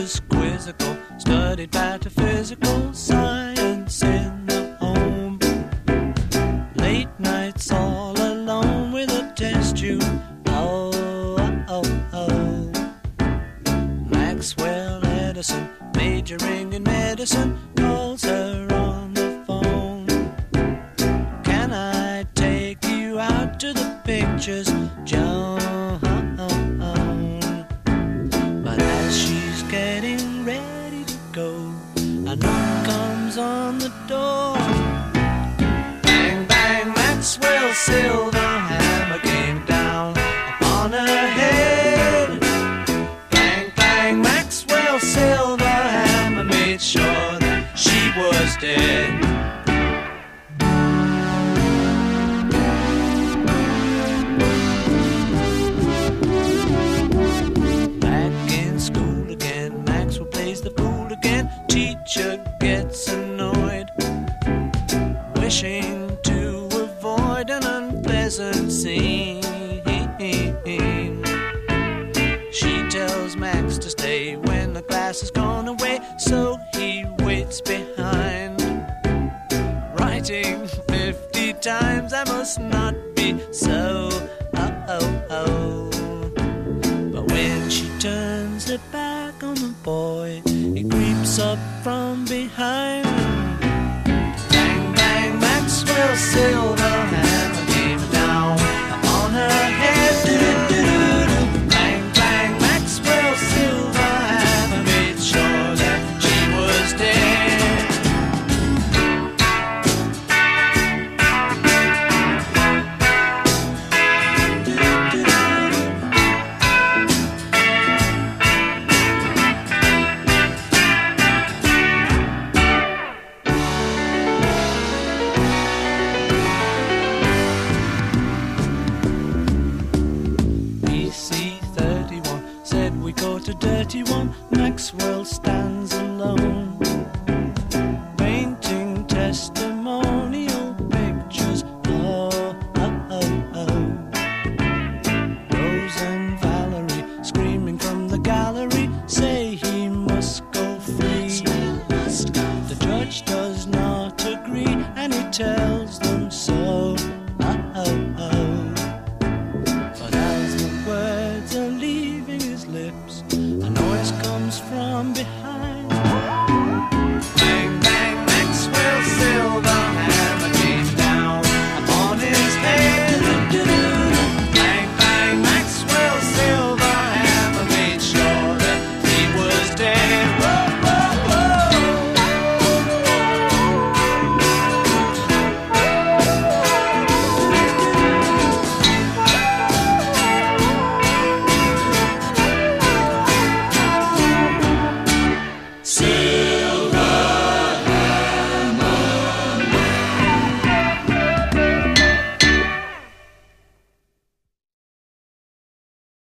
was quizzical, studied pataphysical science in the home. Late nights all alone with a test tube. Oh, oh, oh. Maxwell Edison, majoring in medicine, calls her on the phone. Can I take you out to the pictures, Joan? But as she's getting ready to go, a knock comes on the door. Bang, bang, Maxwell's silver hammer came down upon her head. Bang, bang, Maxwell's silver hammer made sure that she was dead. Teacher gets annoyed, wishing to avoid an unpleasant scene. She tells Max to stay when the class has gone away, so he waits behind, writing 50 times, I must not be so. But when she turns her back on the boy, he creeps up from behind. Bang, bang, Maxwell's silver hammer came down upon her head. Do-do-do-do-do. Bang, bang, Maxwell's silver hammer made sure that she was dead. We go to Dirty One, Maxwell stands alone, painting testimonial pictures. Oh, oh, oh, oh. Rose and Valerie, screaming from the gallery, say he must go free. The judge does not agree, and he tells them so. Oh, oh, oh. But as the words are leaving his lips, a noise comes from behind.